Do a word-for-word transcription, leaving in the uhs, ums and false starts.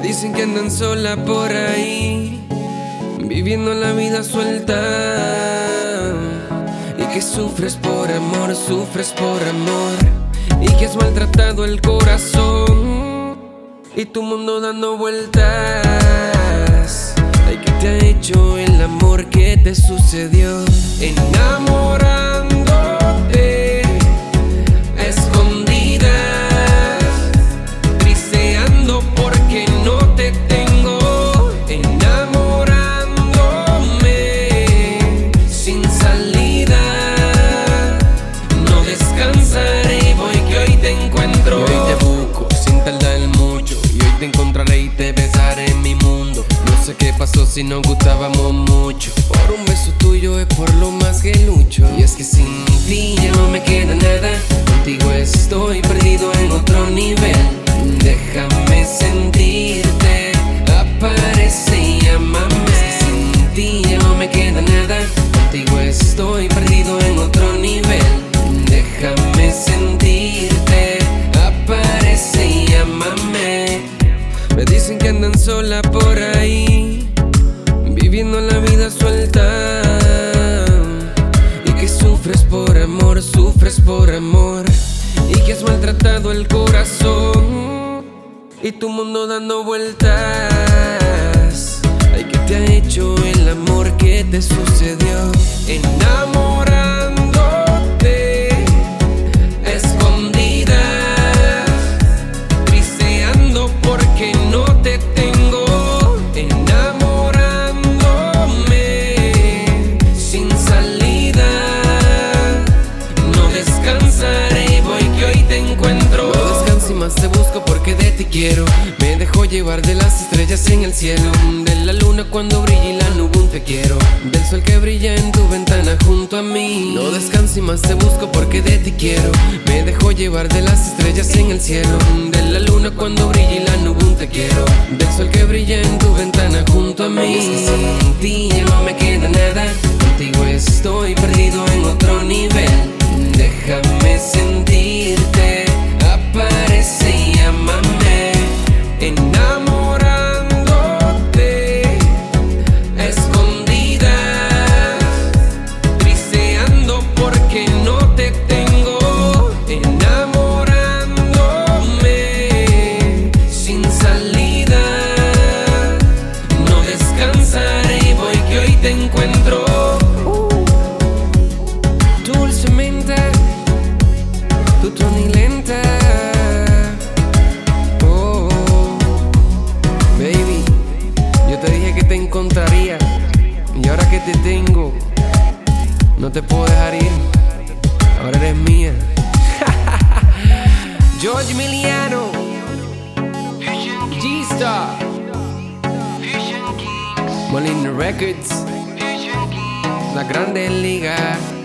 dicen que andan sola por ahí, viviendo la vida suelta, y que sufres por amor, sufres por amor, y que has maltratado el corazón y tu mundo dando vueltas. Ay, ¿qué te ha hecho el amor? ¿Qué te sucedió? Enamorándote a escondidas, tristeando porque no te tengo, enamorándome sin salida. No descansaré, voy que hoy te encuentro. Y hoy te busco sin tardar mucho, y hoy te encontraré y te besaré en mi mundo. No sé qué pasó si nos gustábamos mucho. Por un beso tuyo es por lo más que lucho. Y es que sin ti ya no me queda nada. Contigo estoy perdido en otro nivel. Déjame sentirte, aparece y llámame. Es que sin ti ya no me queda nada. Contigo estoy perdido en otro nivel. Déjame sentirte, aparece y llámame. Me dicen que andan sola por ahí, viviendo la vida suelta, y que sufres por amor, sufres por amor, y que has maltratado el corazón y tu mundo dando vueltas. Ay, ¿qué te ha hecho el amor? ¿Qué te sucedió? Enamorándote a escondidas, tristeando porque no te tengo, enamorándome sin salida. No descansaré, voy que hoy te encuentro. No descanso y más te busco porque de ti quiero. Me dejo llevar de las estrellas en el cielo, de la luna cuando brilla y la nube un te quiero, del sol que brilla en tu ventana junto a mí. No descanso y más te busco porque de ti quiero. Me dejo llevar de las estrellas en el cielo, de la luna cuando brilla y la nube un te quiero, del sol que brilla en tu ventana junto a mí. Es que sin ti ya no me queda nada. Contigo estoy perdido en otro nivel. Déjame sentirte, aparece y llámame. Enamorándote a escondidas, tristeando porque no te tengo, enamorándome sin salida. No descansaré, voy que hoy te encuentro. Dulcemente, tu Tony lenta. Oh, baby, yo te dije que te encontraría, y ahora que te tengo, no te puedo dejar ir. Ahora eres mía. George Emiliano, G-Star, Molina Records, La Grande Liga.